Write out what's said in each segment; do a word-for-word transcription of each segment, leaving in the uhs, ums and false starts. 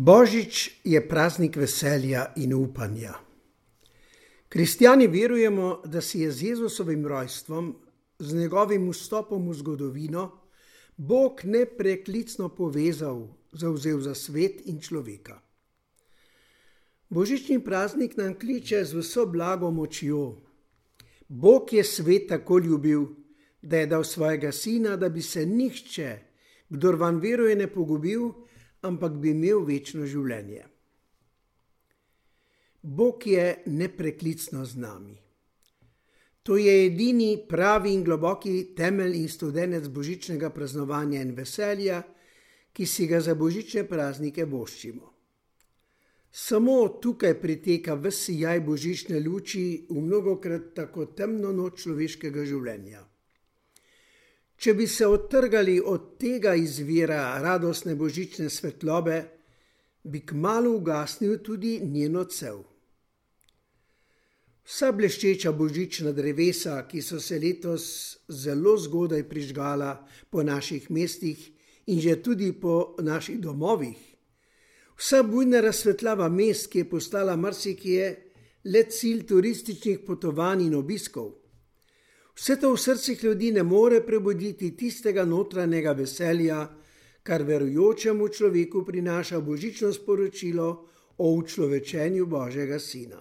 Božič je praznik veselja in upanja. Kristjani verujemo, da si je z Jezusovim rojstvom, z njegovim vstopom v zgodovino, Bog nepreklicno povezal, zavzel za svet in človeka. Božični praznik nam kliče z vso blago močjo. Bog je svet tako ljubil, da je dal svojega sina, da bi se nihče, kdor vanj veruje, ne pogubil, ampak bi imel večno življenje. Bog je nepreklicno z nami. To je edini pravi in globoki temelj in studenec božičnega praznovanja in veselja, ki si ga za božične praznike voščimo. Samo tukaj priteka ves sijaj božične luči v mnogokrat tako temno noč človeškega življenja. Če bi se odtrgali od tega izvira radostne božične svetlobe, bi kmalu ugasnil tudi njen odsev. Vsa bleščeča božična drevesa, ki so se letos zelo zgodaj prižgala po naših mestih in že tudi po naših domovih, vsa bujna razsvetljava mest, ki je postala marsikje le cilj turističnih potovanj in obiskov, vse to v srcih ljudi ne more prebuditi tistega notranjega veselja, kar verujočemu človeku prinaša božično sporočilo o učlovečenju Božjega sina.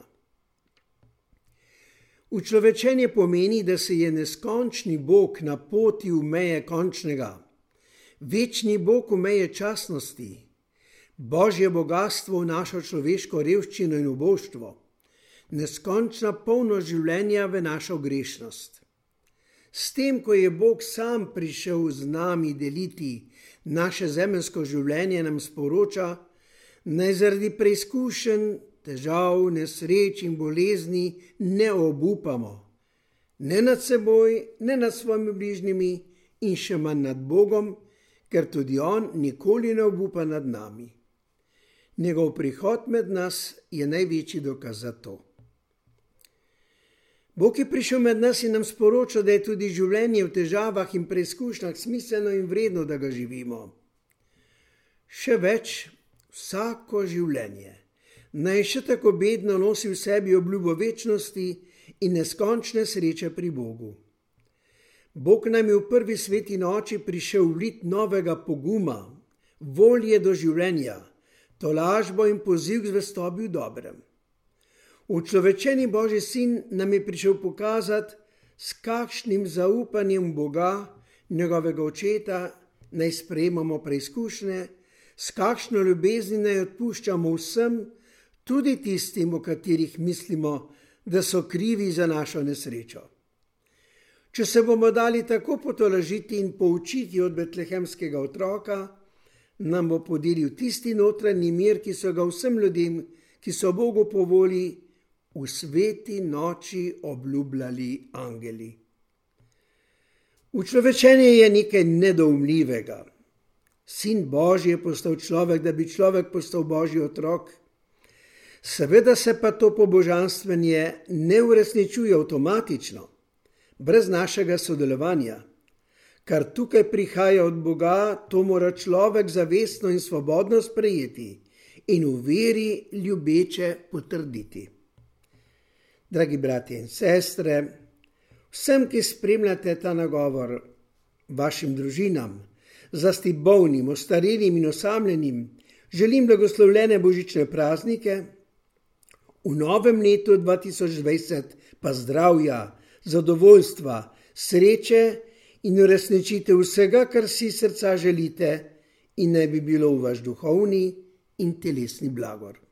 Učlovečenje pomeni, da se je neskončni Bog napotil v meje končnega, večni Bog v meje časnosti, Božje bogastvo v našo človeško revščino in uboštvo, neskončna polnost življenja v našo grešnost. S tem, ko je Bog sam prišel z nami deliti naše zemeljsko življenje, nam sporoča, naj zaradi preizkušenj, težav, nesreč in bolezni ne obupamo, ne nad seboj, ne nad svojimi bližnjimi in še manj nad Bogom, ker tudi On nikoli ne obupa nad nami. Njegov prihod med nas je največji dokaz za to. Bog je prišel med nas in nam sporoča, da je tudi življenje v težavah in preizkušnjah smiselno in vredno, da ga živimo. Še več, vsako življenje naj še tako bedno nosi v sebi obljubo večnosti in neskončne sreče pri Bogu. Bog nam je v prvi sveti noči prišel vlit novega poguma, volje do življenja, tolažbo in poziv k zvestobi v dobrem. Učlovečeni Božji sin nam je prišel pokazati, s kakšnim zaupanjem Boga, njegovega očeta, naj sprejemamo preizkušnje, s kakšno ljubezni naj odpuščamo vsem, tudi tistim, o katerih mislimo, da so krivi za našo nesrečo. Če se bomo dali tako potolažiti in poučiti od betlehemskega otroka, nam bo podelil tisti notranji mir, ki so ga vsem ljudem, ki so Bogu po volji, v sveti noči obljubljali angeli. Učlovečenje je nekaj nedoumljivega. Sin Božji je postal človek, da bi človek postal Božji otrok. Seveda se pa to pobožanstvenje ne uresničuje avtomatično, brez našega sodelovanja. Kar tukaj prihaja od Boga, to mora človek zavestno in svobodno sprejeti in v veri ljubeče potrditi. Dragi bratje in sestre, vsem, ki spremljate ta nagovor, vašim družinam, zlasti bolnim, ostarelim in osamljenim, želim blagoslovljene božične praznike, v novem letu dva tisoč dvajset pa zdravja, zadovoljstva, sreče in uresničitev vsega, kar si srca želite in naj bi bilo v vaš duhovni in telesni blagor.